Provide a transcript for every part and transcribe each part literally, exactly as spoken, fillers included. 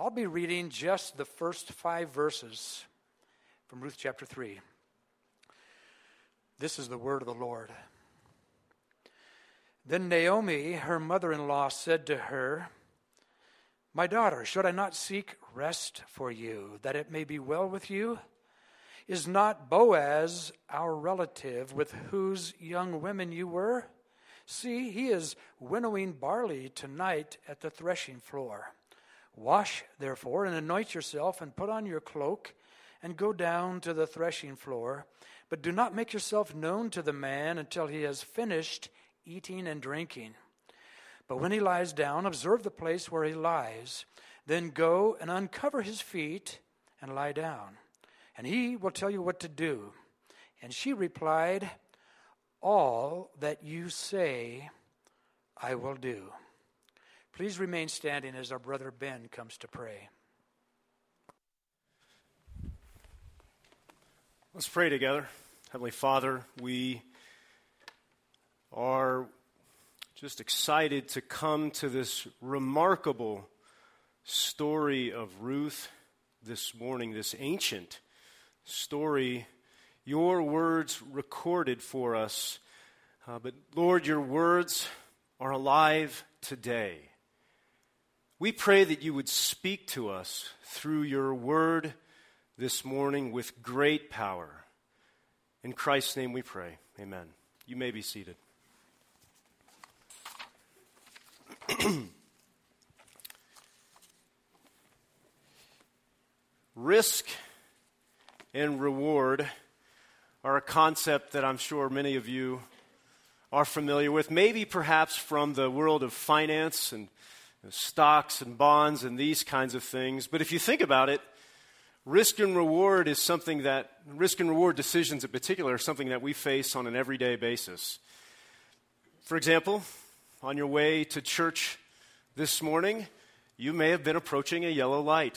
I'll be reading just the first five verses from Ruth chapter three. This is the word of the Lord. Then Naomi, her mother-in-law, said to her, "My daughter, should I not seek rest for you, that it may be well with you? Is not Boaz our relative, with whose young women you were? See, he is winnowing barley tonight at the threshing floor. Wash, therefore, and anoint yourself, and put on your cloak, and go down to the threshing floor. But do not make yourself known to the man until he has finished eating and drinking. But when he lies down, observe the place where he lies. Then go and uncover his feet and lie down, and he will tell you what to do." And she replied, "All that you say, I will do." Please remain standing as our brother Ben comes to pray. Let's pray together. Heavenly Father, we are just excited to come to this remarkable story of Ruth this morning, this ancient story, your words recorded for us. Uh, but Lord, your words are alive today. We pray that you would speak to us through your word this morning with great power. In Christ's name we pray. Amen. You may be seated. Risk and reward are a concept that I'm sure many of you are familiar with, maybe perhaps from the world of finance and stocks and bonds and these kinds of things. But if you think about it, risk and reward is something that, risk and reward decisions in particular, are something that we face on an everyday basis. For example, on your way to church this morning, you may have been approaching a yellow light.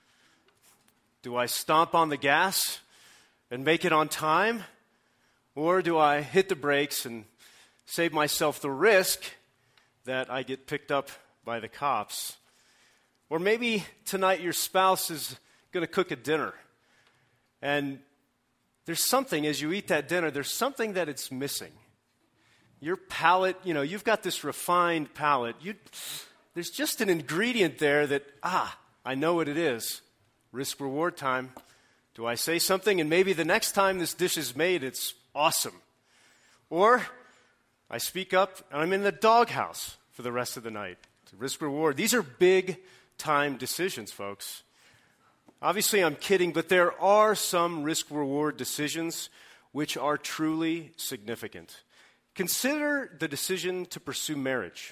Do I stomp on the gas and make it on time? Or do I hit the brakes and save myself the risk that I get picked up by the cops? Or maybe tonight your spouse is going to cook a dinner, and there's something, as you eat that dinner, there's something that it's missing. Your palate, you know, you've got this refined palate. You, there's just an ingredient there that, ah, I know what it is. Risk reward time. Do I say something, and maybe the next time this dish is made, it's awesome? Or I speak up, and I'm in the doghouse for the rest of the night. It's a risk reward. These are big time decisions, folks. Obviously, I'm kidding, but there are some risk-reward decisions which are truly significant. Consider the decision to pursue marriage.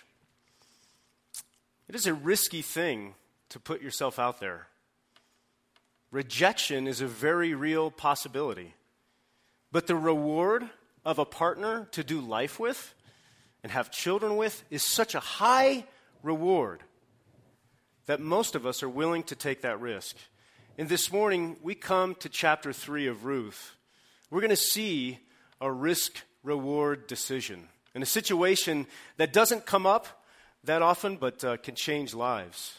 It is a risky thing to put yourself out there. Rejection is a very real possibility. But the reward of a partner to do life with and have children with is such a high reward that most of us are willing to take that risk. And this morning, we come to chapter three of Ruth. We're going to see a risk-reward decision in a situation that doesn't come up that often, but uh, can change lives.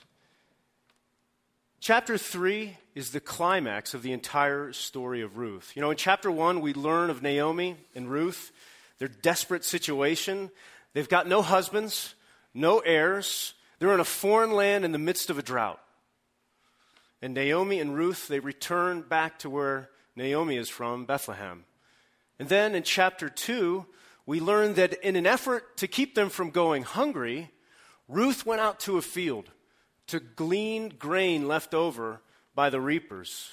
Chapter three is the climax of the entire story of Ruth. You know, in chapter one, we learn of Naomi and Ruth, their desperate situation. They've got no husbands, no heirs. They're in a foreign land in the midst of a drought. And Naomi and Ruth, they return back to where Naomi is from, Bethlehem. And then in chapter two, we learn that in an effort to keep them from going hungry, Ruth went out to a field to glean grain left over by the reapers.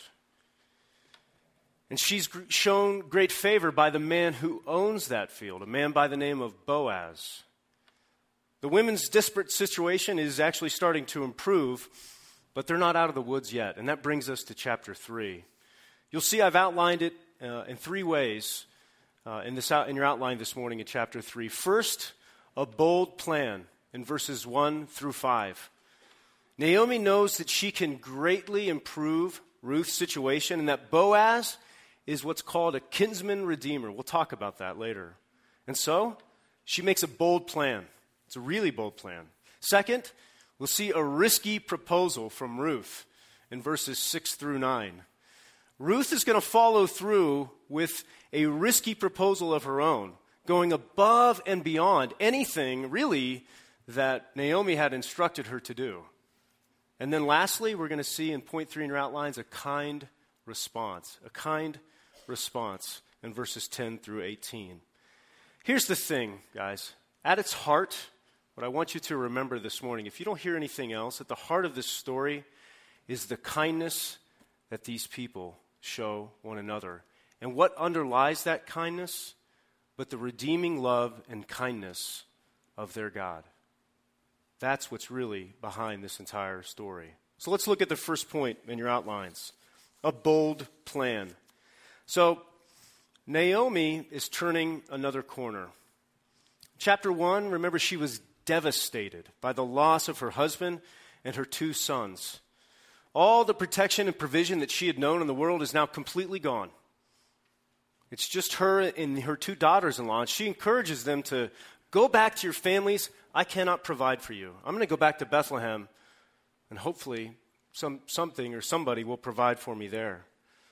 And she's shown great favor by the man who owns that field, a man by the name of Boaz. The women's desperate situation is actually starting to improve, but they're not out of the woods yet. And that brings us to chapter three. You'll see I've outlined it uh, in three ways uh, in, this out, in your outline this morning in chapter three. First, a bold plan in verses one through five. Naomi knows that she can greatly improve Ruth's situation and that Boaz is what's called a kinsman redeemer. We'll talk about that later. And so, she makes a bold plan. It's a really bold plan. Second, We'll see a risky proposal from Ruth in verses six through nine. Ruth is going to follow through with a risky proposal of her own, going above and beyond anything, really, that Naomi had instructed her to do. And then lastly, we're going to see in point three in your outlines a kind response. A kind response in verses ten through eighteen. Here's the thing, guys. At its heart, what I want you to remember this morning, if you don't hear anything else, at the heart of this story is the kindness that these people show one another. And what underlies that kindness? But the redeeming love and kindness of their God. That's what's really behind this entire story. So let's look at the first point in your outlines. A bold plan. So Naomi is turning another corner. Chapter one, remember she was devastated by the loss of her husband and her two sons. All the protection and provision that she had known in the world is now completely gone. It's just her and her two daughters-in-law, and she encourages them to go back to your families. I cannot provide for you. I'm going to go back to Bethlehem, and hopefully some something or somebody will provide for me there.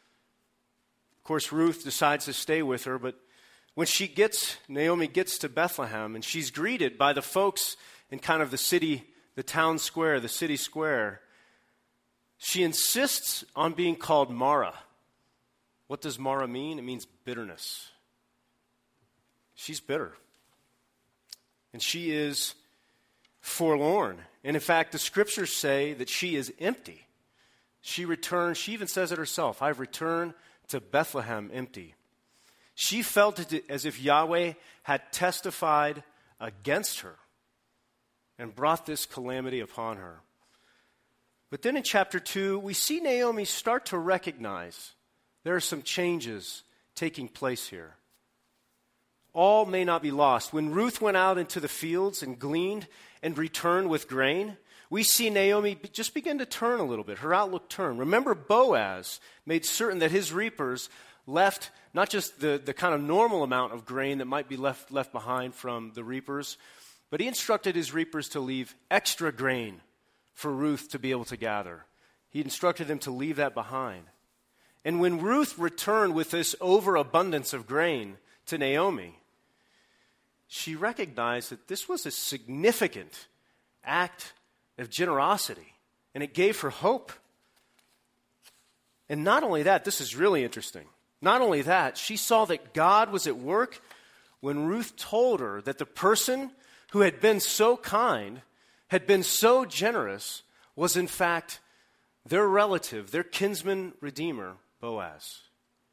Of course, Ruth decides to stay with her, but when she gets, Naomi gets to Bethlehem, and she's greeted by the folks in kind of the city, the town square, the city square, she insists on being called Mara. What does Mara mean? It means bitterness. She's bitter. And she is forlorn. And in fact, the scriptures say that she is empty. She returned, she even says it herself, I've returned to Bethlehem empty. She felt it as if Yahweh had testified against her and brought this calamity upon her. But then in chapter two, we see Naomi start to recognize there are some changes taking place here. All may not be lost. When Ruth went out into the fields and gleaned and returned with grain, we see Naomi just begin to turn a little bit, her outlook turn. Remember, Boaz made certain that his reapers left not just the, the kind of normal amount of grain that might be left, left behind from the reapers, but he instructed his reapers to leave extra grain for Ruth to be able to gather. He instructed them to leave that behind. And when Ruth returned with this overabundance of grain to Naomi, she recognized that this was a significant act of generosity, and it gave her hope. And not only that, this is really interesting. Not only that, she saw that God was at work when Ruth told her that the person who had been so kind, had been so generous, was in fact their relative, their kinsman redeemer, Boaz.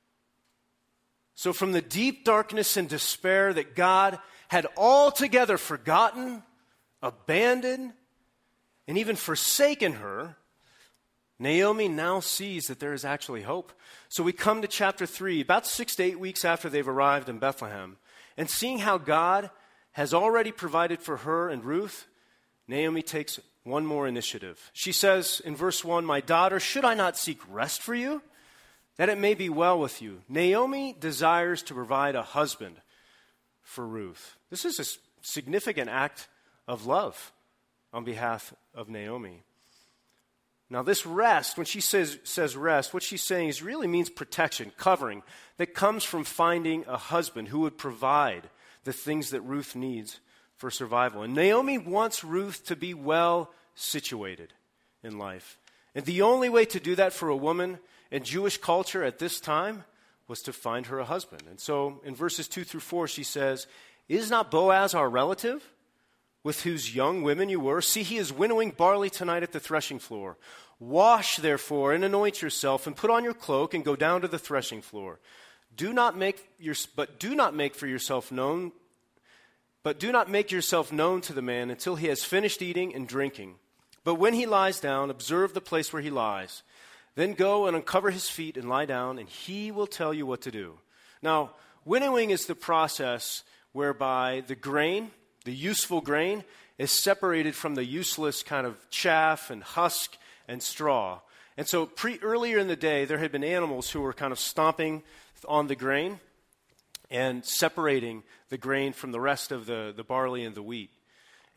So from the deep darkness and despair that God had altogether forgotten, abandoned, and even forsaken her, Naomi now sees that there is actually hope. So we come to chapter three, about six to eight weeks after they've arrived in Bethlehem, and seeing how God has already provided for her and Ruth, Naomi takes one more initiative. She says in verse one, "My daughter, should I not seek rest for you, that it may be well with you?" Naomi desires to provide a husband for Ruth. This is a significant act of love on behalf of Naomi. Now this rest, when she says, says rest, what she's saying is really means protection, covering, that comes from finding a husband who would provide the things that Ruth needs for survival. And Naomi wants Ruth to be well situated in life. And the only way to do that for a woman in Jewish culture at this time was to find her a husband. And so in verses two through four, she says, "Is not Boaz our relative, with whose young women you were? See, he is winnowing barley tonight at the threshing floor. Wash, therefore, and anoint yourself, and put on your cloak, and go down to the threshing floor. Do not make your, but do not make for yourself known, but do not make yourself known to the man until he has finished eating and drinking. But when he lies down, observe the place where he lies. Then go and uncover his feet and lie down, and he will tell you what to do." Now, winnowing is the process whereby the grain, the useful grain, is separated from the useless kind of chaff and husk and straw. And so pre, earlier in the day, there had been animals who were kind of stomping on the grain and separating the grain from the rest of the, the barley and the wheat.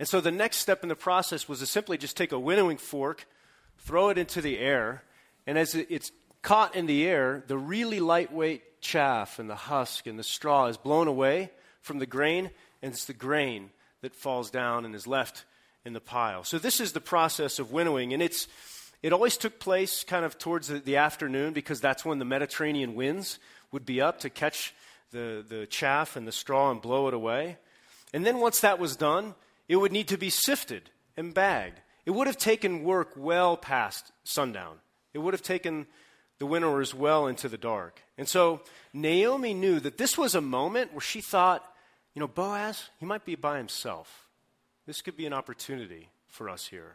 And so the next step in the process was to simply just take a winnowing fork, throw it into the air, and as it's caught in the air, the really lightweight chaff and the husk and the straw is blown away from the grain, and it's the grain that falls down and is left in the pile. So this is the process of winnowing, and it's it always took place kind of towards the, the afternoon, because that's when the Mediterranean winds would be up to catch the, the chaff and the straw and blow it away. And then once that was done, it would need to be sifted and bagged. It would have taken work well past sundown. It would have taken the winnowers well into the dark. And so Naomi knew that this was a moment where she thought, you know, Boaz, he might be by himself. This could be an opportunity for us here.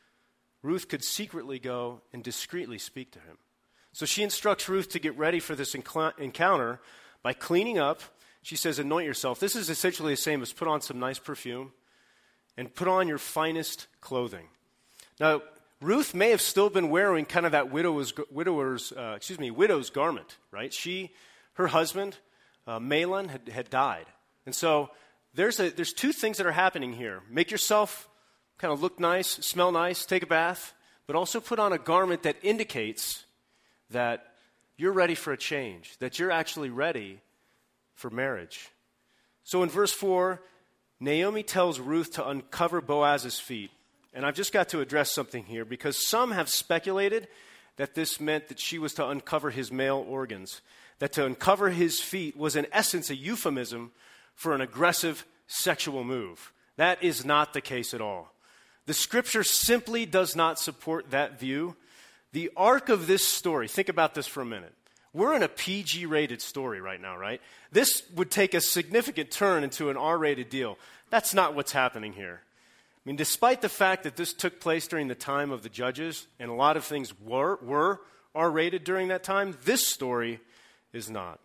Ruth could secretly go and discreetly speak to him. So she instructs Ruth to get ready for this enc- encounter by cleaning up. She says, anoint yourself. This is essentially the same as put on some nice perfume and put on your finest clothing. Now, Ruth may have still been wearing kind of that widow's, widower's, uh, excuse me, widow's garment, right? She, her husband, uh, Mahlon, had, had died. And so there's a, there's two things that are happening here. Make yourself kind of look nice, smell nice, take a bath, but also put on a garment that indicates that you're ready for a change, that you're actually ready for marriage. So in verse four, Naomi tells Ruth to uncover Boaz's feet. And I've just got to address something here, because some have speculated that this meant that she was to uncover his male organs, that to uncover his feet was in essence a euphemism for an aggressive sexual move. That is not the case at all. The scripture simply does not support that view. The arc of this story, think about this for a minute. We're in a P G-rated story right now, right? This would take a significant turn into an R-rated deal. That's not what's happening here. I mean, despite the fact that this took place during the time of the judges, and a lot of things were, were R-rated during that time, this story is not.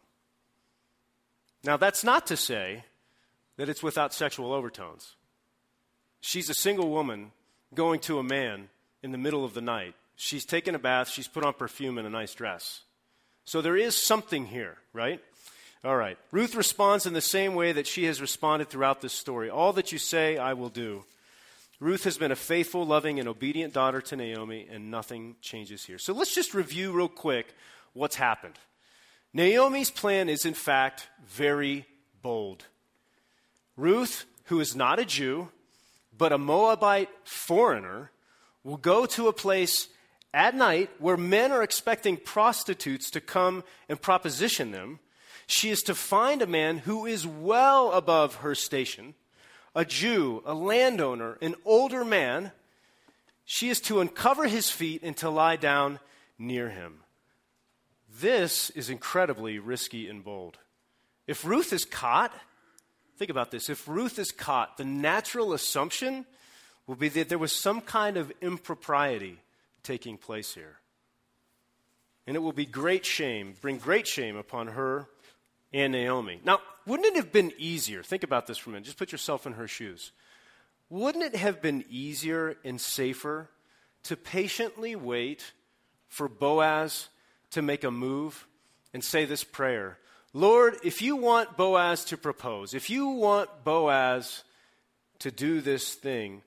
Now, that's not to say that it's without sexual overtones. She's a single woman going to a man in the middle of the night. She's taken a bath, she's put on perfume and a nice dress. So there is something here, right? All right. Ruth responds in the same way that she has responded throughout this story. All that you say, I will do. Ruth has been a faithful, loving, and obedient daughter to Naomi, and nothing changes here. So let's just review real quick what's happened. Naomi's plan is, in fact, very bold. Ruth, who is not a Jew, but a Moabite foreigner, will go to a place at night where men are expecting prostitutes to come and proposition them. She is to find a man who is well above her station, a Jew, a landowner, an older man. She is to uncover his feet and to lie down near him. This is incredibly risky and bold. If Ruth is caught, think about this. If Ruth is caught, the natural assumption will be that there was some kind of impropriety taking place here. And it will be great shame, bring great shame upon her and Naomi. Now, wouldn't it have been easier? Think about this for a minute. Just put yourself in her shoes. Wouldn't it have been easier and safer to patiently wait for Boaz to make a move and say this prayer? Lord, if you want Boaz to propose, if you want Boaz to do this thing,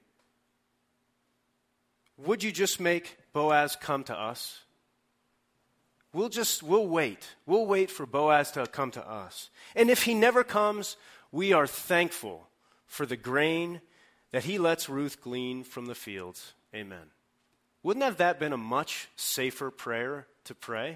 would you just make Boaz come to us? We'll just, we'll wait. We'll wait for Boaz to come to us. And if he never comes, we are thankful for the grain that he lets Ruth glean from the fields. Amen. Wouldn't have that been a much safer prayer to pray?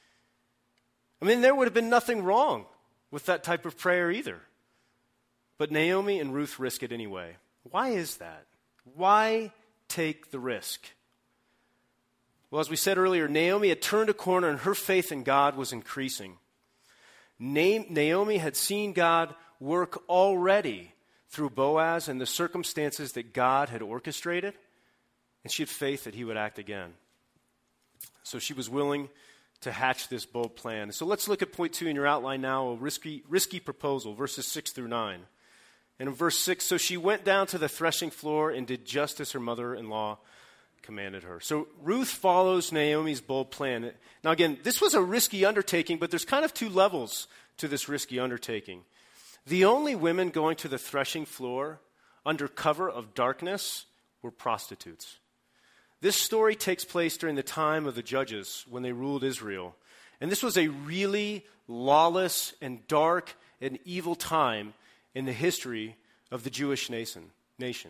I mean, there would have been nothing wrong with that type of prayer either. But Naomi and Ruth risk it anyway. Why is that? Why take the risk? Well, as we said earlier, Naomi had turned a corner and her faith in God was increasing. Naomi had seen God work already through Boaz and the circumstances that God had orchestrated, and she had faith that he would act again. So she was willing to hatch this bold plan. So let's look at point two in your outline now, a risky, risky proposal, verses six through nine. And in verse six, so she went down to the threshing floor and did just as her mother-in-law commanded her. So Ruth follows Naomi's bold plan. Now again, this was a risky undertaking, but there's kind of two levels to this risky undertaking. The only women going to the threshing floor under cover of darkness were prostitutes. This story takes place during the time of the judges when they ruled Israel. And this was a really lawless and dark and evil time in the history of the Jewish nation. nation.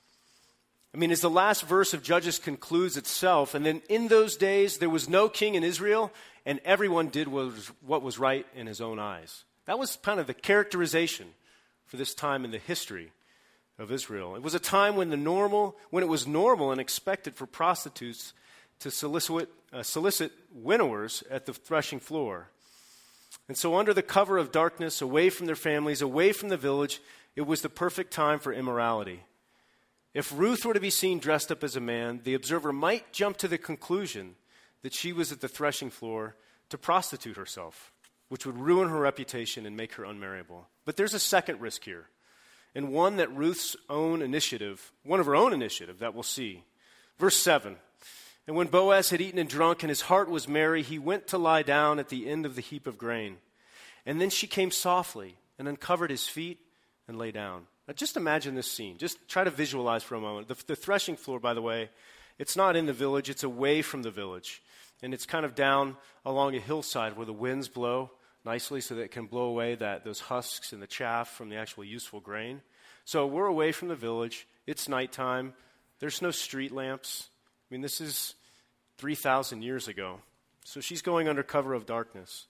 I mean, as the last verse of Judges concludes itself, and then in those days there was no king in Israel, and everyone did what was, what was right in his own eyes. That was kind of the characterization for this time in the history of Israel. It was a time when the normal, when it was normal and expected for prostitutes to solicit, uh, solicit winnowers at the threshing floor. And so under the cover of darkness, away from their families, away from the village, it was the perfect time for immorality. If Ruth were to be seen dressed up as a man, the observer might jump to the conclusion that she was at the threshing floor to prostitute herself, which would ruin her reputation and make her unmarriable. But there's a second risk here, and one that Ruth's own initiative, one of her own initiative that we'll see. Verse seven, and when Boaz had eaten and drunk and his heart was merry, he went to lie down at the end of the heap of grain. And then she came softly and uncovered his feet and lay down. Now just imagine this scene. Just try to visualize for a moment. The, the threshing floor, by the way, it's not in the village. It's away from the village. And it's kind of down along a hillside where the winds blow nicely so that it can blow away that those husks and the chaff from the actual useful grain. So we're away from the village. It's nighttime. There's no street lamps. I mean, this is three thousand years ago. So she's going under cover of darkness.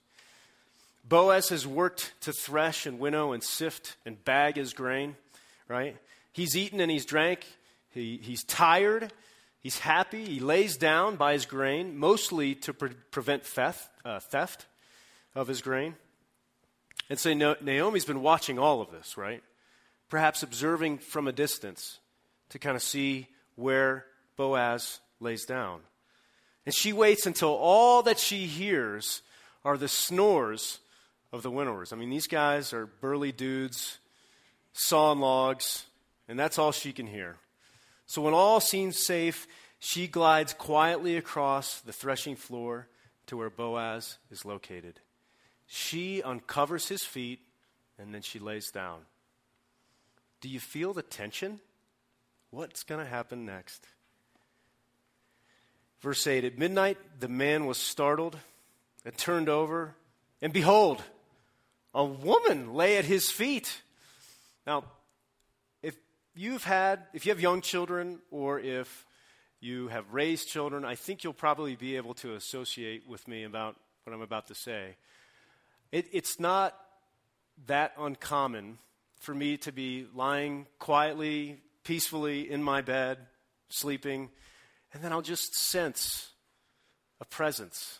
Boaz has worked to thresh and winnow and sift and bag his grain, right? He's eaten and he's drank. He, he's tired. He's happy. He lays down by his grain, mostly to pre- prevent theft, uh, theft of his grain. And so Naomi's been watching all of this, right? Perhaps observing from a distance to kind of see where Boaz lays down. And she waits until all that she hears are the snores of the winnowers. I mean, these guys are burly dudes, sawing logs, and that's all she can hear. So when all seems safe, she glides quietly across the threshing floor to where Boaz is located. She uncovers his feet, and then she lays down. Do you feel the tension? What's going to happen next? Verse eight, at midnight, the man was startled and turned over, and behold, a woman lay at his feet. Now, if you've had, if you have young children, or if you have raised children, I think you'll probably be able to associate with me about what I'm about to say. It, it's not that uncommon for me to be lying quietly, peacefully in my bed, sleeping, and then I'll just sense a presence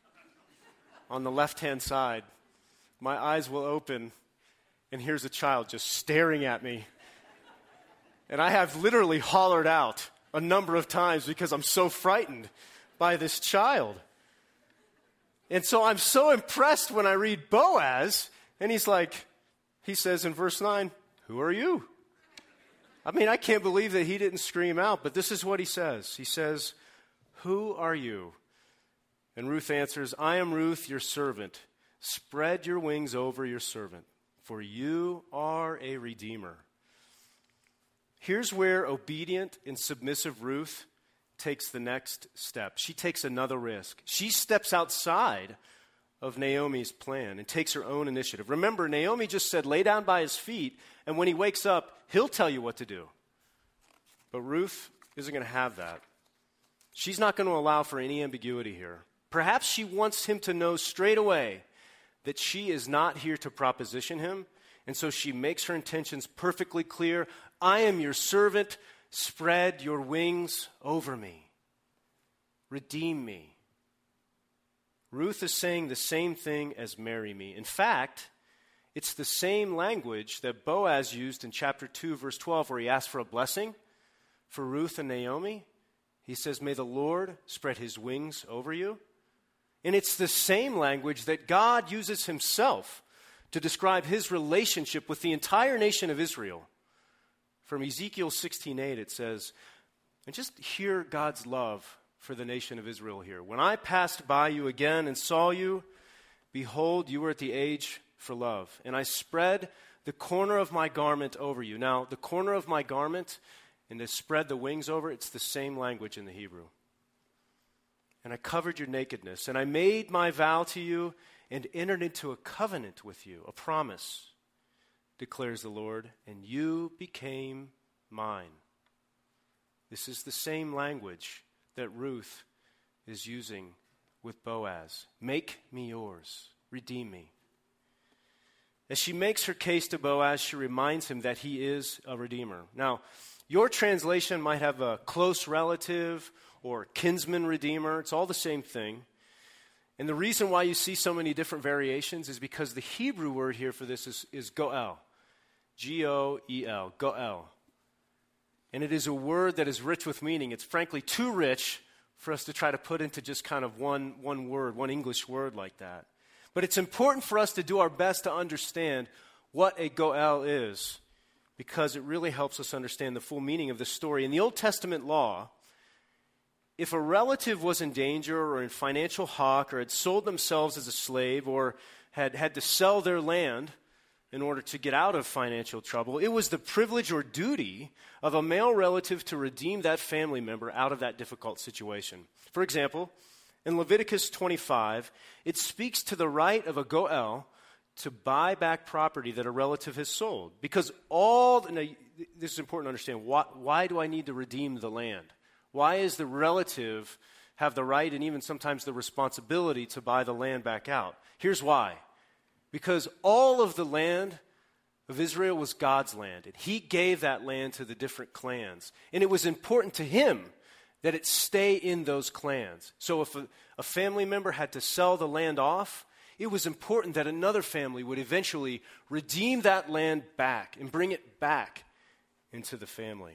on the left-hand side. My eyes will open, and here's a child just staring at me. And I have literally hollered out a number of times because I'm so frightened by this child. And so I'm so impressed when I read Boaz, and he's like, he says in verse nine, who are you? I mean, I can't believe that he didn't scream out, but this is what he says. He says, who are you? And Ruth answers, I am Ruth, your servant. Spread your wings over your servant, for you are a redeemer. Here's where obedient and submissive Ruth takes the next step. She takes another risk. She steps outside of Naomi's plan and takes her own initiative. Remember, Naomi just said, lay down by his feet, and when he wakes up, he'll tell you what to do. But Ruth isn't going to have that. She's not going to allow for any ambiguity here. Perhaps she wants him to know straight away that she is not here to proposition him, and so she makes her intentions perfectly clear. I am your servant. Spread your wings over me. Redeem me. Ruth is saying the same thing as marry me. In fact, it's the same language that Boaz used in chapter two, verse twelve, where he asked for a blessing for Ruth and Naomi. He says, may the Lord spread his wings over you. And it's the same language that God uses himself to describe his relationship with the entire nation of Israel. From Ezekiel sixteen eight, it says, and just hear God's love for the nation of Israel here. When I passed by you again and saw you, behold, you were at the age for love. And I spread the corner of my garment over you. Now, the corner of my garment and to spread the wings over, it's the same language in the Hebrew. And I covered your nakedness, and I made my vow to you and entered into a covenant with you, a promise, declares the Lord, and you became mine. This is the same language that Ruth is using with Boaz. Make me yours. Redeem me. As she makes her case to Boaz, she reminds him that he is a redeemer. Now, your translation might have a close relative or kinsman redeemer. It's all the same thing. And the reason why you see so many different variations is because the Hebrew word here for this is, is goel. G O E L, goel. And it is a word that is rich with meaning. It's frankly too rich for us to try to put into just kind of one, one word, one English word like that. But it's important for us to do our best to understand what a goel is, because it really helps us understand the full meaning of this story. In the Old Testament law, if a relative was in danger or in financial hock or had sold themselves as a slave or had had to sell their land in order to get out of financial trouble, it was the privilege or duty of a male relative to redeem that family member out of that difficult situation. For example, in Leviticus twenty-five, it speaks to the right of a goel to buy back property that a relative has sold. Because all, now, this is important to understand, why, why do I need to redeem the land? Why is the relative have the right and even sometimes the responsibility to buy the land back out? Here's why. Because all of the land of Israel was God's land, and he gave that land to the different clans. And it was important to him that it stay in those clans. So if a, a family member had to sell the land off, it was important that another family would eventually redeem that land back and bring it back into the family.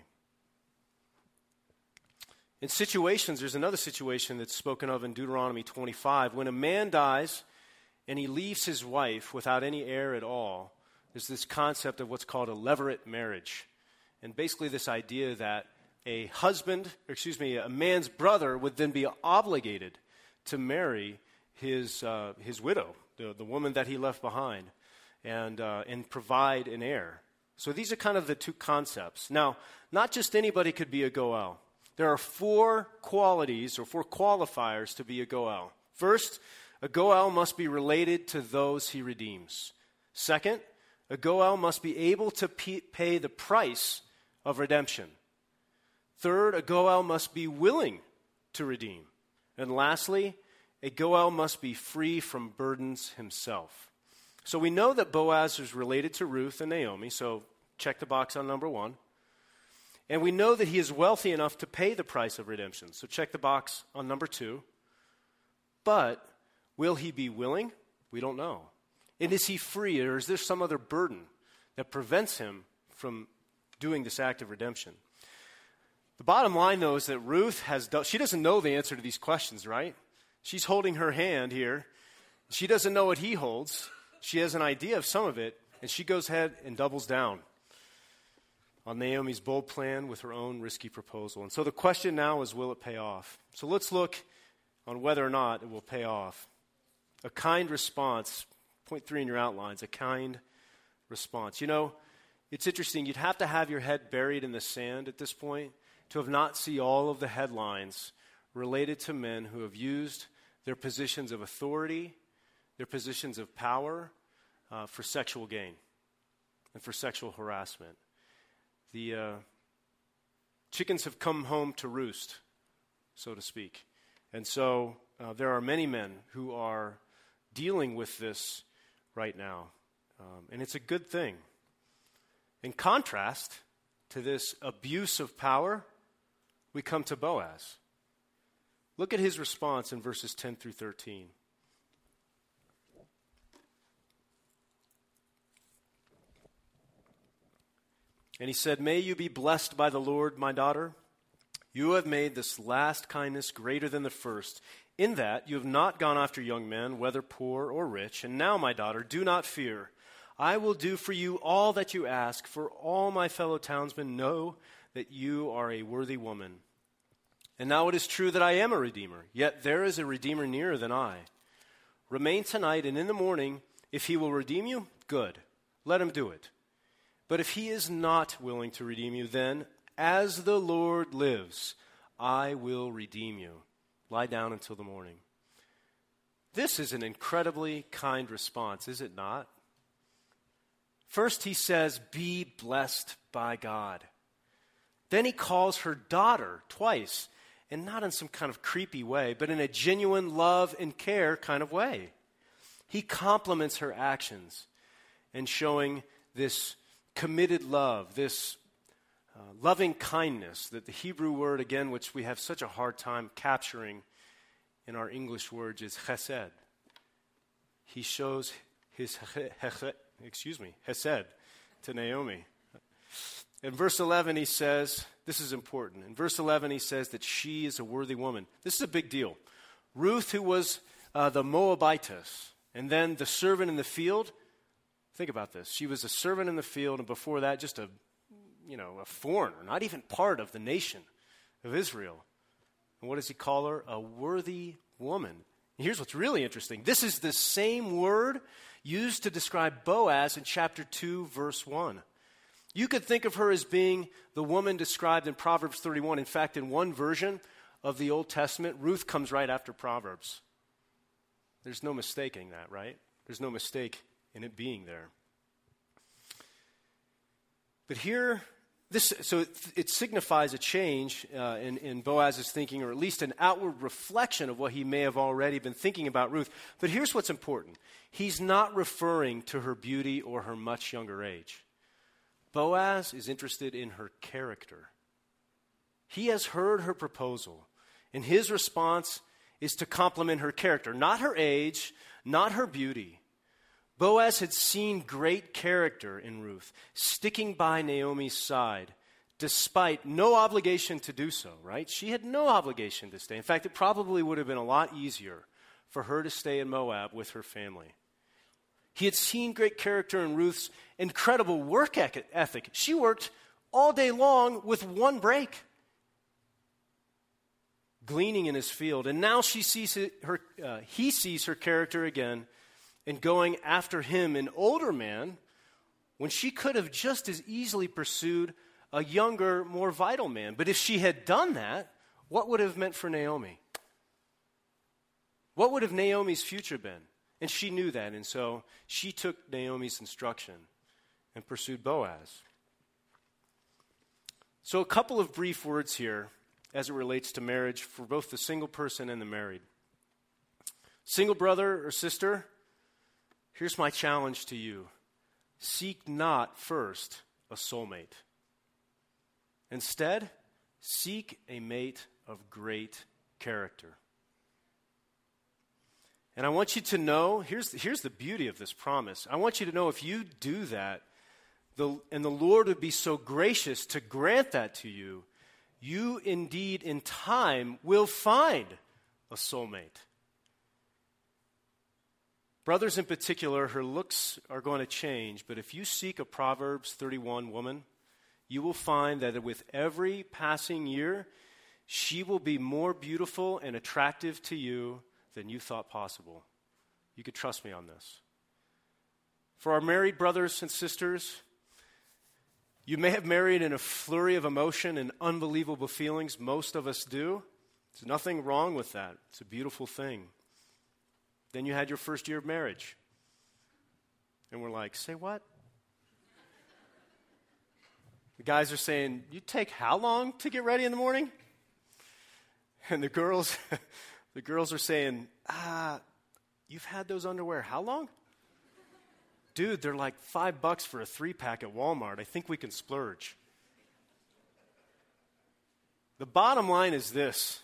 In situations, there's another situation that's spoken of in Deuteronomy twenty-five. When a man dies and he leaves his wife without any heir at all, there's this concept of what's called a levirate marriage. And basically this idea that a husband, or excuse me, a man's brother would then be obligated to marry his uh, his widow, the, the woman that he left behind, and uh, and provide an heir. So these are kind of the two concepts. Now, not just anybody could be a goel. There are four qualities or four qualifiers to be a goel. First, a goel must be related to those he redeems. Second, a goel must be able to p- pay the price of redemption. Third, a goel must be willing to redeem. And lastly, a goel must be free from burdens himself. So we know that Boaz is related to Ruth and Naomi, so check the box on number one. And we know that he is wealthy enough to pay the price of redemption, so check the box on number two. But will he be willing? We don't know. And is he free, or is there some other burden that prevents him from doing this act of redemption? The bottom line, though, is that Ruth has done, she doesn't know the answer to these questions, right? She's holding her hand here. She doesn't know what he holds. She has an idea of some of it, and she goes ahead and doubles down on Naomi's bold plan with her own risky proposal. And so the question now is, will it pay off? So let's look on whether or not it will pay off. A kind response, point three in your outlines, a kind response. You know, it's interesting. You'd have to have your head buried in the sand at this point to have not see all of the headlines related to men who have used their positions of authority, their positions of power, uh, for sexual gain and for sexual harassment. The uh, chickens have come home to roost, so to speak. And so uh, there are many men who are dealing with this right now. Um, and it's a good thing. In contrast to this abuse of power, we come to Boaz. Look at his response in verses ten through thirteen. And he said, "May you be blessed by the Lord, my daughter. You have made this last kindness greater than the first, in that you have not gone after young men, whether poor or rich. And now, my daughter, do not fear. I will do for you all that you ask, for all my fellow townsmen know that you are a worthy woman. And now it is true that I am a redeemer, yet there is a redeemer nearer than I. Remain tonight, and in the morning, if he will redeem you, good. Let him do it. But if he is not willing to redeem you, then, as the Lord lives, I will redeem you. Lie down until the morning. This is an incredibly kind response, is it not? First, he says, be blessed by God. Then he calls her daughter twice, and not in some kind of creepy way, but in a genuine love and care kind of way. He compliments her actions and showing this committed love, this uh, loving kindness, that the Hebrew word, again, which we have such a hard time capturing in our English words, is chesed. He shows his chesed, excuse me, chesed to Naomi. In verse eleven, he says, this is important. In verse eleven, he says that she is a worthy woman. This is a big deal. Ruth, who was uh, the Moabitess, and then the servant in the field. Think about this. She was a servant in the field, and before that, just a, you know, a foreigner, not even part of the nation of Israel. And what does he call her? A worthy woman. And here's what's really interesting. This is the same word used to describe Boaz in chapter two, verse one. You could think of her as being the woman described in Proverbs thirty-one. In fact, in one version of the Old Testament, Ruth comes right after Proverbs. There's no mistaking that, right? There's no mistake in it being there. But here, this so it, it signifies a change uh, in, in Boaz's thinking, or at least an outward reflection of what he may have already been thinking about Ruth. But here's what's important. He's not referring to her beauty or her much younger age. Boaz is interested in her character. He has heard her proposal, and his response is to compliment her character, not her age, not her beauty. Boaz had seen great character in Ruth, sticking by Naomi's side, despite no obligation to do so, right? She had no obligation to stay. In fact, it probably would have been a lot easier for her to stay in Moab with her family. He had seen great character in Ruth's incredible work ethic. She worked all day long with one break, gleaning in his field. And now she sees her, uh, he sees her character again and going after him, an older man, when she could have just as easily pursued a younger, more vital man. But if she had done that, what would it have meant for Naomi? What would have Naomi's future been? And she knew that, and so she took Naomi's instruction and pursued Boaz. So a couple of brief words here as it relates to marriage for both the single person and the married. Single brother or sister, here's my challenge to you. Seek not first a soulmate. Instead, seek a mate of great character. And I want you to know, here's, here's the beauty of this promise. I want you to know if you do that, the, and the Lord would be so gracious to grant that to you, you indeed in time will find a soulmate. Brothers in particular, her looks are going to change, but if you seek a Proverbs thirty-one woman, you will find that with every passing year, she will be more beautiful and attractive to you than you thought possible. You could trust me on this. For our married brothers and sisters, you may have married in a flurry of emotion and unbelievable feelings. Most of us do. There's nothing wrong with that. It's a beautiful thing. Then you had your first year of marriage. And we're like, say what? The guys are saying, you take how long to get ready in the morning? And the girls... The girls are saying, ah, you've had those underwear how long? Dude, they're like five bucks for a three-pack at Walmart. I think we can splurge. The bottom line is this.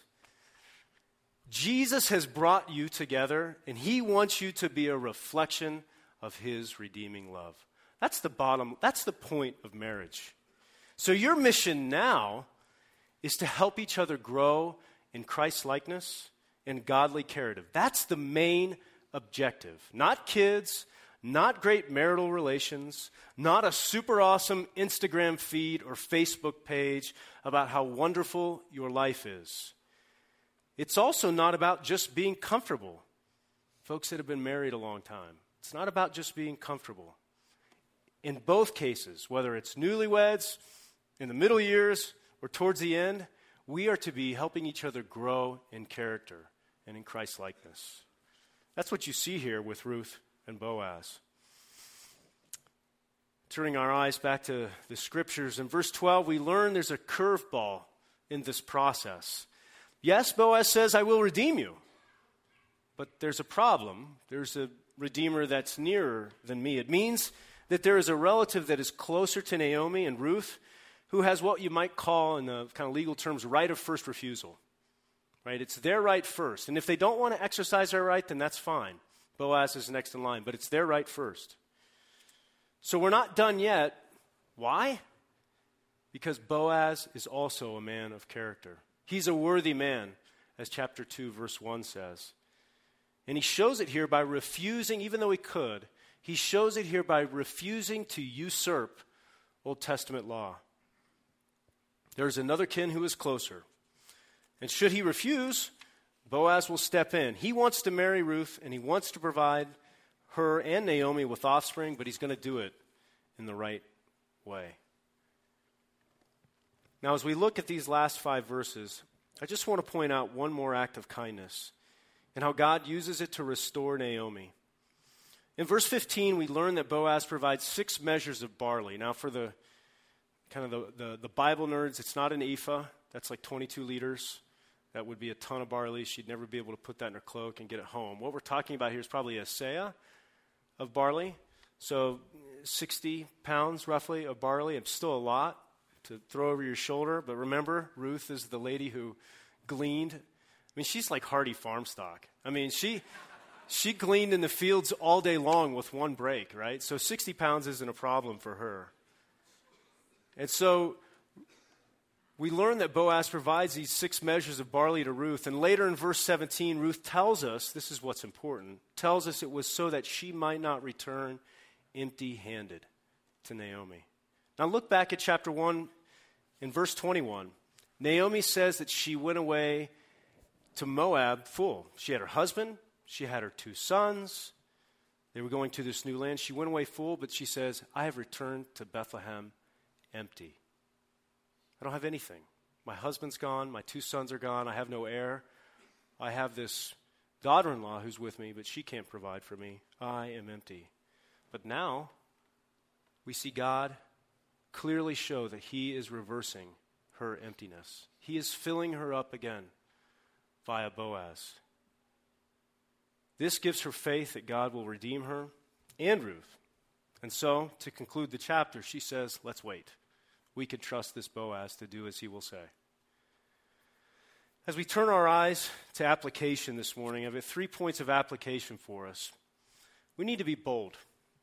Jesus has brought you together, and he wants you to be a reflection of his redeeming love. That's the bottom, that's the point of marriage. So your mission now is to help each other grow in Christ's likeness and godly character. That's the main objective. Not kids, not great marital relations, not a super awesome Instagram feed or Facebook page about how wonderful your life is. It's also not about just being comfortable. Folks that have been married a long time, it's not about just being comfortable. In both cases, whether it's newlyweds, in the middle years, or towards the end, we are to be helping each other grow in character and in Christ-likeness. That's what you see here with Ruth and Boaz. Turning our eyes back to the scriptures, in verse twelve, we learn there's a curveball in this process. Yes, Boaz says, I will redeem you. But there's a problem. There's a redeemer that's nearer than me. It means that there is a relative that is closer to Naomi and Ruth who has what you might call, in the kind of legal terms, right of first refusal. Right? It's their right first. And if they don't want to exercise their right, then that's fine. Boaz is next in line, but it's their right first. So we're not done yet. Why? Because Boaz is also a man of character. He's a worthy man, as chapter two, verse one says. And he shows it here by refusing, even though he could, he shows it here by refusing to usurp Old Testament law. There's another kin who is closer. And should he refuse, Boaz will step in. He wants to marry Ruth, and he wants to provide her and Naomi with offspring, but he's going to do it in the right way. Now, as we look at these last five verses, I just want to point out one more act of kindness and how God uses it to restore Naomi. In verse fifteen, we learn that Boaz provides six measures of barley. Now, for the kind of the, the, the Bible nerds, it's not an ephah. That's like twenty-two liters. That would be a ton of barley. She'd never be able to put that in her cloak and get it home. What we're talking about here is probably a seah of barley. So sixty pounds, roughly, of barley. It's still a lot to throw over your shoulder. But remember, Ruth is the lady who gleaned. I mean, she's like Hardy farm stock. I mean, she she gleaned in the fields all day long with one break, right? So sixty pounds isn't a problem for her. And so we learn that Boaz provides these six measures of barley to Ruth. And later in verse seventeen, Ruth tells us, this is what's important, tells us it was so that she might not return empty-handed to Naomi. Now look back at chapter one in verse twenty-one. Naomi says that she went away to Moab full. She had her husband. She had her two sons. They were going to this new land. She went away full, but she says, I have returned to Bethlehem empty. I don't have anything. My husband's gone. My two sons are gone. I have no heir. I have this daughter-in-law who's with me, but she can't provide for me. I am empty. But now we see God clearly show that he is reversing her emptiness. He is filling her up again via Boaz. This gives her faith that God will redeem her and Ruth. And so, to conclude the chapter, she says, let's wait. We can trust this Boaz to do as he will say. As we turn our eyes to application this morning, I have three points of application for us. We need to be bold.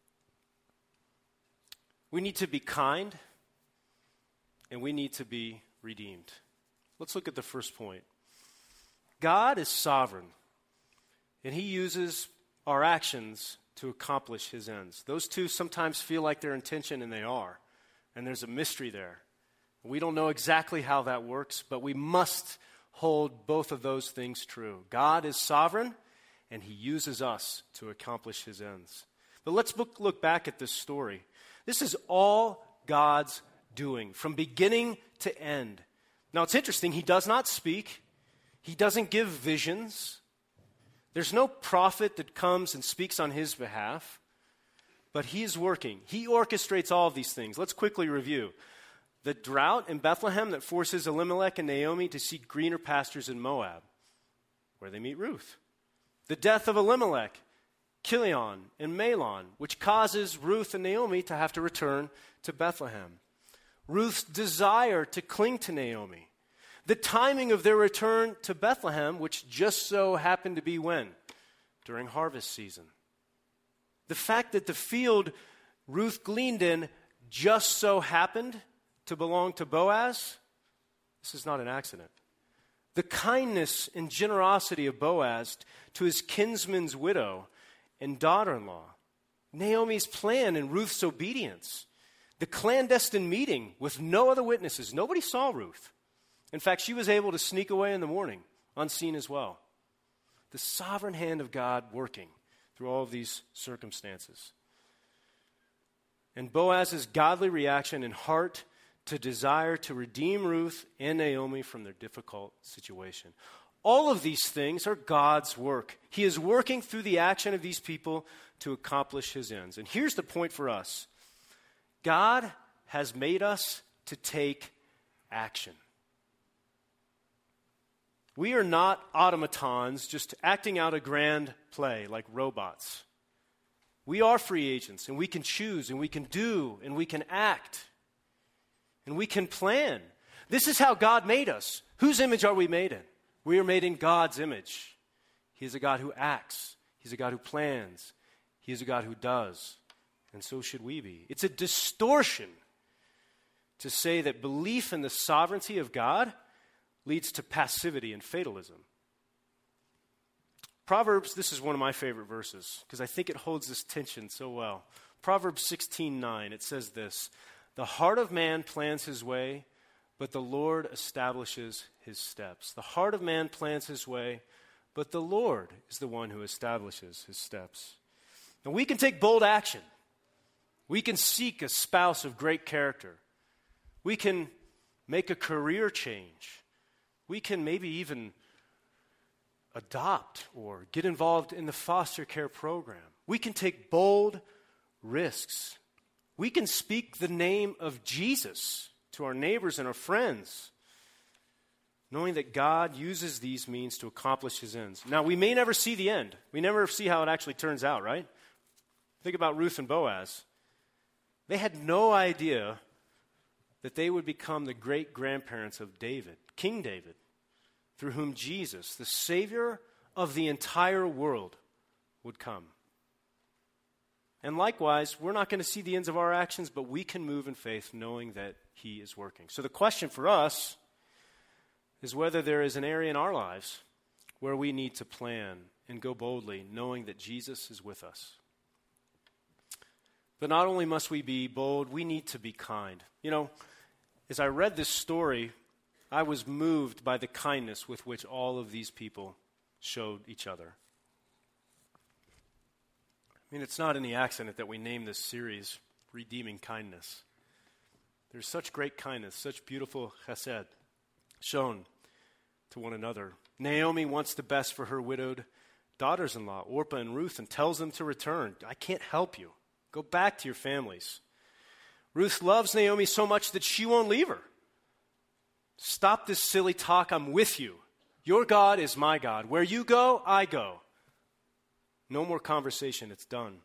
We need to be kind. And we need to be redeemed. Let's look at the first point. God is sovereign. And he uses our actions to accomplish his ends. Those two sometimes feel like they're in tension, and they are. And there's a mystery there. We don't know exactly how that works, but we must hold both of those things true. God is sovereign, and he uses us to accomplish his ends. But let's look, look back at this story. This is all God's doing, from beginning to end. Now, it's interesting. He does not speak. He doesn't give visions. There's no prophet that comes and speaks on his behalf. But he is working. He orchestrates all of these things. Let's quickly review. The drought in Bethlehem that forces Elimelech and Naomi to seek greener pastures in Moab, where they meet Ruth. The death of Elimelech, Chilion, and Mahlon, which causes Ruth and Naomi to have to return to Bethlehem. Ruth's desire to cling to Naomi. The timing of their return to Bethlehem, which just so happened to be when? During harvest season. The fact that the field Ruth gleaned in just so happened to belong to Boaz, this is not an accident. The kindness and generosity of Boaz to his kinsman's widow and daughter-in-law. Naomi's plan and Ruth's obedience. The clandestine meeting with no other witnesses. Nobody saw Ruth. In fact, she was able to sneak away in the morning, unseen as well. The sovereign hand of God working through all of these circumstances. and Boaz's godly reaction and heart to desire to redeem Ruth and Naomi from their difficult situation. All of these things are God's work. He is working through the action of these people to accomplish his ends. And here's the point for us. God has made us to take action. We are not automatons just acting out a grand play like robots. We are free agents, and we can choose, and we can do, and we can act, and we can plan. This is how God made us. Whose image are we made in? We are made in God's image. He is a God who acts. He's a God who plans. He is a God who does. And so should we be. It's a distortion to say that belief in the sovereignty of God leads to passivity and fatalism. Proverbs, this is one of my favorite verses because I think it holds this tension so well. Proverbs sixteen nine, it says this, "The heart of man plans his way, but the Lord establishes his steps." The heart of man plans his way, but the Lord is the one who establishes his steps. And we can take bold action. We can seek a spouse of great character. We can make a career change. We can maybe even adopt or get involved in the foster care program. We can take bold risks. We can speak the name of Jesus to our neighbors and our friends, knowing that God uses these means to accomplish his ends. Now, we may never see the end. We never see how it actually turns out, right? Think about Ruth and Boaz. They had no idea that they would become the great-grandparents of David, King David, through whom Jesus, the Savior of the entire world, would come. And likewise, we're not going to see the ends of our actions, but we can move in faith knowing that he is working. So the question for us is whether there is an area in our lives where we need to plan and go boldly, knowing that Jesus is with us. But not only must we be bold, we need to be kind. You know, as I read this story, I was moved by the kindness with which all of these people showed each other. I mean, it's not any accident that we name this series Redeeming Kindness. There's such great kindness, such beautiful chesed shown to one another. Naomi wants the best for her widowed daughters-in-law, Orpah and Ruth, and tells them to return. I can't help you. Go back to your families. Ruth loves Naomi so much that she won't leave her. Stop this silly talk. I'm with you. Your God is my God. Where you go, I go. No more conversation. It's done.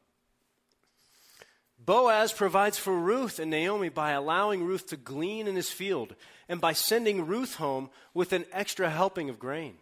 Boaz provides for Ruth and Naomi by allowing Ruth to glean in his field and by sending Ruth home with an extra helping of grain.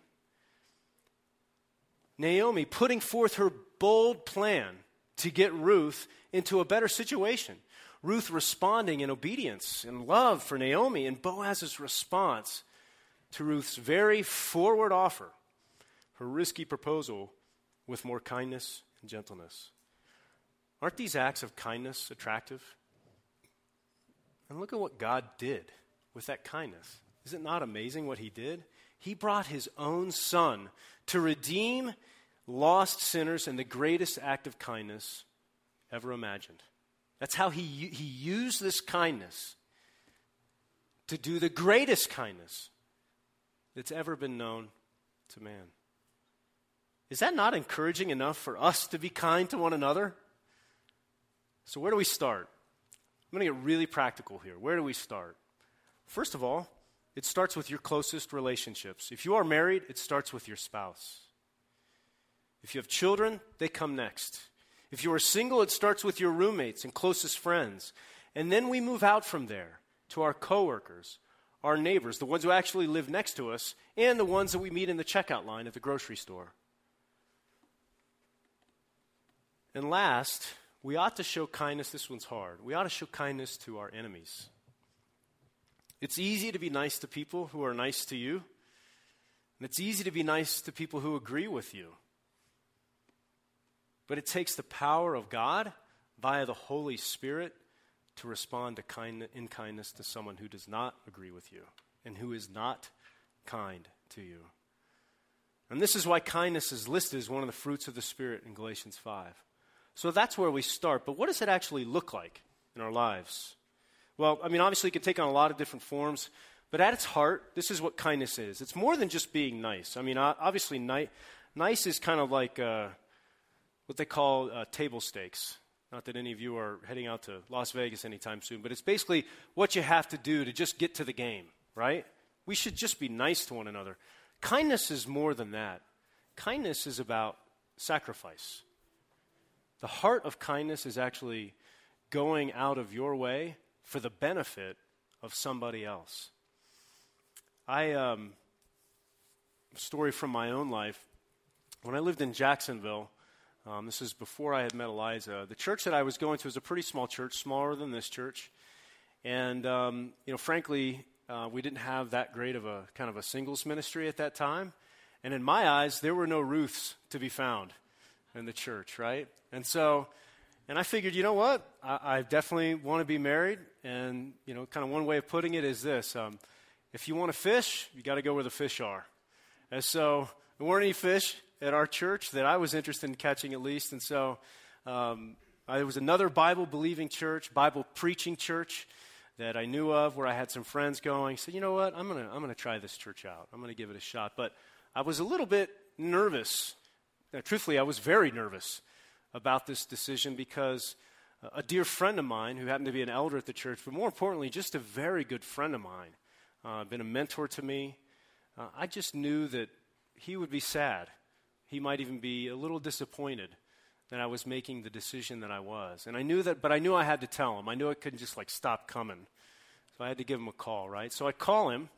Naomi putting forth her bold plan to get Ruth into a better situation. Ruth responding in obedience and love for Naomi, and Boaz's response to Ruth's very forward offer, her risky proposal with more kindness and gentleness. Aren't these acts of kindness attractive? And look at what God did with that kindness. Is it not amazing what he did? He brought his own son to redeem lost sinners in the greatest act of kindness ever imagined. That's how he, he used this kindness to do the greatest kindness that's ever been known to man. Is that not encouraging enough for us to be kind to one another? So where do we start? I'm going to get really practical here. Where do we start? First of all, it starts with your closest relationships. If you are married, it starts with your spouse. If you have children, they come next. If you are single, it starts with your roommates and closest friends. And then we move out from there to our coworkers, our neighbors, the ones who actually live next to us, and the ones that we meet in the checkout line at the grocery store. And last, we ought to show kindness. This one's hard. We ought to show kindness to our enemies. It's easy to be nice to people who are nice to you. And it's easy to be nice to people who agree with you. But it takes the power of God via the Holy Spirit to respond to kind, in kindness to someone who does not agree with you and who is not kind to you. And this is why kindness is listed as one of the fruits of the Spirit in Galatians five. So that's where we start. But what does it actually look like? in our lives? Well, I mean, obviously it can take on a lot of different forms, but at its heart, this is what kindness is. It's more than just being nice. I mean, obviously ni- nice is kind of like uh, what they call uh, table stakes. Not that any of you are heading out to Las Vegas anytime soon, but it's basically what you have to do to just get to the game, right? We should just be nice to one another. Kindness is more than that. Kindness is about sacrifice. The heart of kindness is actually going out of your way for the benefit of somebody else. I, um, a story from my own life. When I lived in Jacksonville, um, this is before I had met Eliza, the church that I was going to was a pretty small church, smaller than this church. And, um, you know, frankly, uh, we didn't have that great of a kind of a singles ministry at that time. And in my eyes, there were no Ruths to be found in the church, right? And so, and I figured, you know what? I, I definitely want to be married. And, you know, kind of one way of putting it is this. Um, if you want to fish, you got to go where the fish are. And so there weren't any fish at our church that I was interested in catching at least. And so um, I, there was another Bible-believing church, Bible-preaching church that I knew of where I had some friends going. So, you know what? I'm going to I'm gonna try this church out. I'm going to give it a shot. But I was a little bit nervous. Now, truthfully, I was very nervous about this decision because a dear friend of mine who happened to be an elder at the church, but more importantly, just a very good friend of mine, uh, been a mentor to me. Uh, I just knew that he would be sad. He might even be a little disappointed that I was making the decision that I was. And I knew that, but I knew I had to tell him. I knew I couldn't just like stop coming. So I had to give him a call, right? So I call him,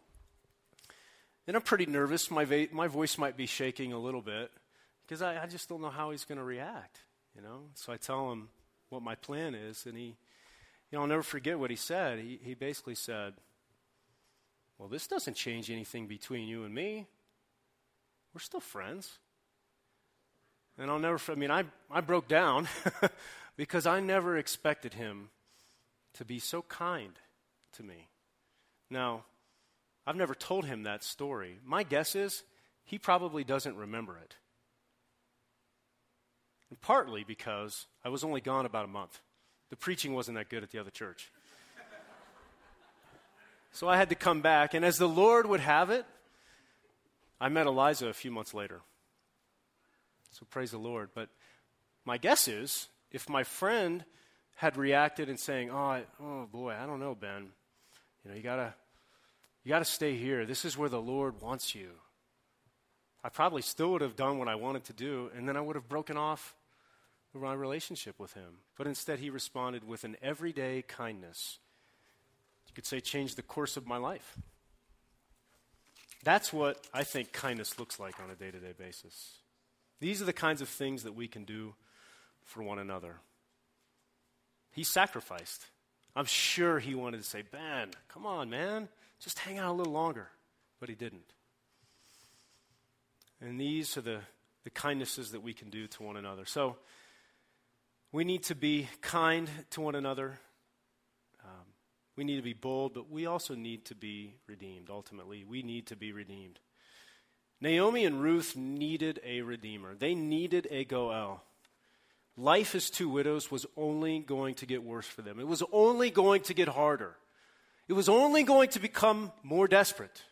and I'm pretty nervous. My va- my voice might be shaking a little bit because I, I just don't know how he's going to react, you know? So I tell him what my plan is, and he, you know, I'll never forget what he said. He, he basically said, well, this doesn't change anything between you and me. We're still friends. And I'll never, I mean, I, I broke down because I never expected him to be so kind to me. Now, I've never told him that story. My guess is he probably doesn't remember it. And partly because I was only gone about a month. The preaching wasn't that good at the other church. So I had to come back, and as the Lord would have it, I met Eliza a few months later. So praise the Lord. But my guess is, if my friend had reacted and saying, "Oh, I, oh boy, I don't know, Ben. You know, you gotta, you gotta stay here. This is where the Lord wants you." I probably still would have done what I wanted to do, and then I would have broken off my relationship with him. But instead, he responded with an everyday kindness. You could say, changed the course of my life. That's what I think kindness looks like on a day-to-day basis. These are the kinds of things that we can do for one another. He sacrificed. I'm sure he wanted to say, Ben, come on, man. Just hang out a little longer. But he didn't. And these are the, the kindnesses that we can do to one another. So we need to be kind to one another. Um, we need to be bold, but we also need to be redeemed. Ultimately, we need to be redeemed. Naomi and Ruth needed a redeemer. They needed a Goel. Life as two widows was only going to get worse for them. It was only going to get harder. It was only going to become more desperate.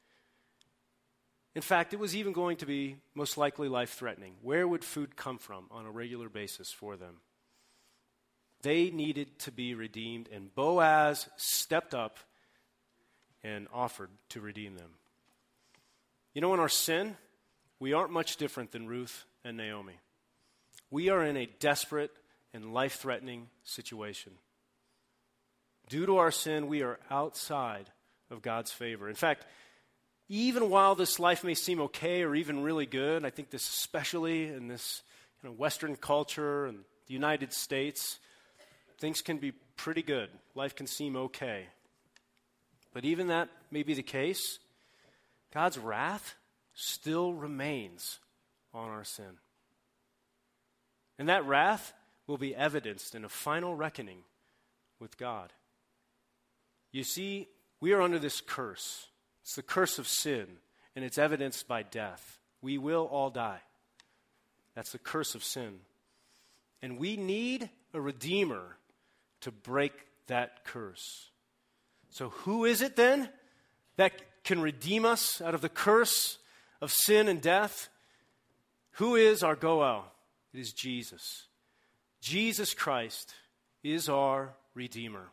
In fact, it was even going to be most likely life-threatening. Where would food come from on a regular basis for them? They needed to be redeemed, and Boaz stepped up and offered to redeem them. You know, in our sin, we aren't much different than Ruth and Naomi. We are in a desperate and life-threatening situation. Due to our sin, we are outside of God's favor. In fact, even while this life may seem okay or even really good, I think this especially in this you know, Western culture and the United States, things can be pretty good. Life can seem okay. But even that may be the case, God's wrath still remains on our sin. And that wrath will be evidenced in a final reckoning with God. You see, we are under this curse. It's the curse of sin, and it's evidenced by death. We will all die. That's the curse of sin. And we need a redeemer to break that curse. So who is it then that can redeem us out of the curse of sin and death? Who is our Goel? It is Jesus. Jesus Christ is our Redeemer.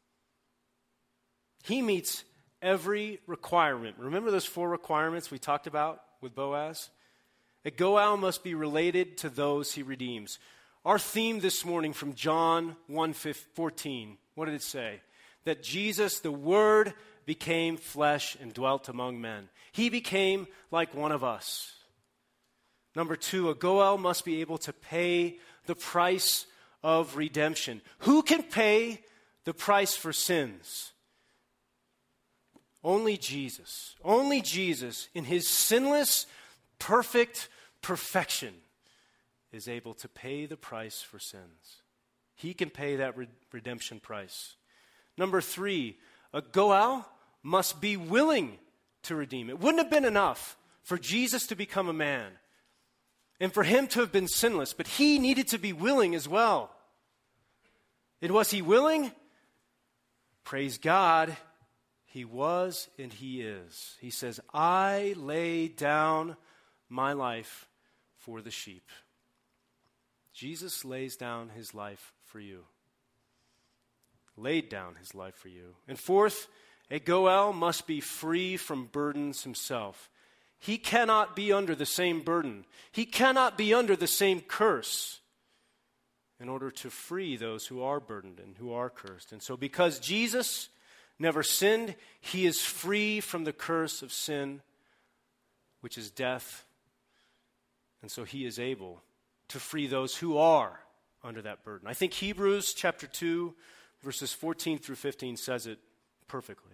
He meets every requirement. Remember those four requirements we talked about with Boaz? A Goel must be related to those he redeems. Our theme this morning from John one fourteen, what did it say? That Jesus, the Word, became flesh and dwelt among men. He became like one of us. Number two, a Goel must be able to pay the price of redemption. Who can pay the price for sins? Only Jesus. Only Jesus, in his sinless, perfect perfection, is able to pay the price for sins. He can pay that re- redemption price. Number three, a Goel must be willing to redeem. It wouldn't have been enough for Jesus to become a man and for him to have been sinless, but he needed to be willing as well. And was he willing? Praise God, he was and he is. He says, I lay down my life for the sheep. Jesus lays down his life for you. Laid down his life for you. And fourth, a Goel must be free from burdens himself. He cannot be under the same burden. He cannot be under the same curse in order to free those who are burdened and who are cursed. And so because Jesus never sinned, he is free from the curse of sin, which is death. And so he is able to free those who are under that burden. I think Hebrews chapter two, verses fourteen through fifteen says it perfectly.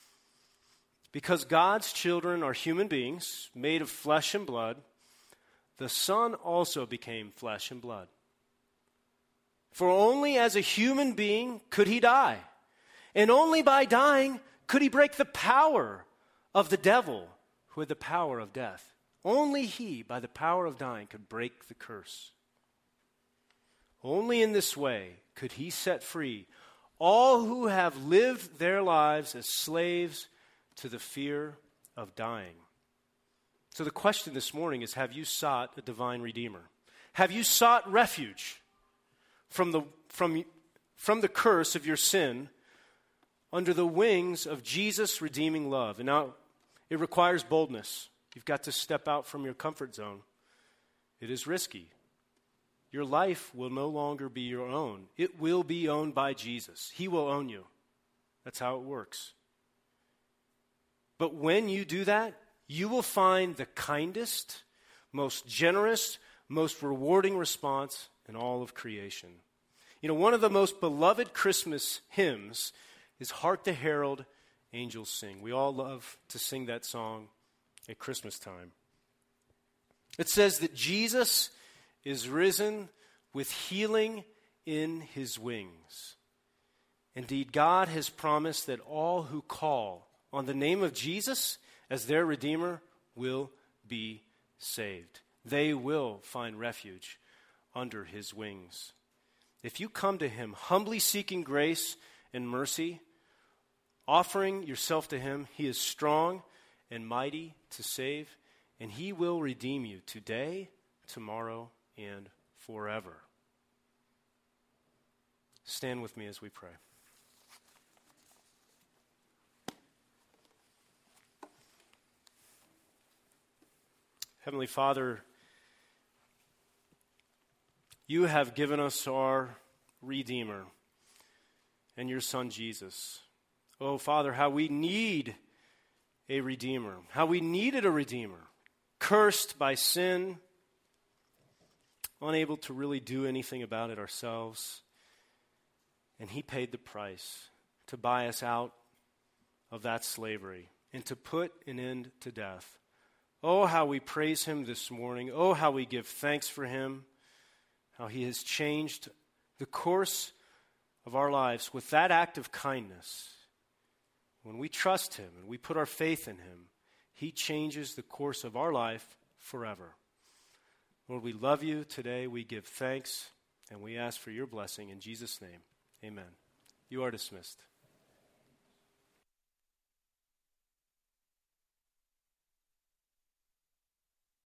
Because God's children are human beings made of flesh and blood, the Son also became flesh and blood. For only as a human being could he die, and only by dying could he break the power of the devil, who had the power of death. Only he, by the power of dying, could break the curse. Only in this way could he set free all who have lived their lives as slaves to the fear of dying. So the question this morning is, have you sought a divine Redeemer? Have you sought refuge from the, from, from the curse of your sin under the wings of Jesus' redeeming love? And now, it requires boldness. You've got to step out from your comfort zone. It is risky. Your life will no longer be your own. It will be owned by Jesus. He will own you. That's how it works. But when you do that, you will find the kindest, most generous, most rewarding response in all of creation. You know, one of the most beloved Christmas hymns is Hark the Herald Angels Sing. We all love to sing that song at Christmas time. It says that Jesus is risen with healing in his wings. Indeed, God has promised that all who call on the name of Jesus as their Redeemer will be saved. They will find refuge under his wings. If you come to him humbly seeking grace and mercy, offering yourself to him, he is strong and mighty to save, and he will redeem you today, tomorrow, and forever. Stand with me as we pray. Heavenly Father, you have given us our Redeemer and your Son Jesus. Oh, Father, how we need a Redeemer, how we needed a Redeemer, cursed by sin, unable to really do anything about it ourselves. And he paid the price to buy us out of that slavery and to put an end to death. Oh, how we praise him this morning. Oh, how we give thanks for him, how he has changed the course of our lives with that act of kindness. When we trust him and we put our faith in him, he changes the course of our life forever. Lord, we love you today. We give thanks and we ask for your blessing in Jesus' name. Amen. You are dismissed.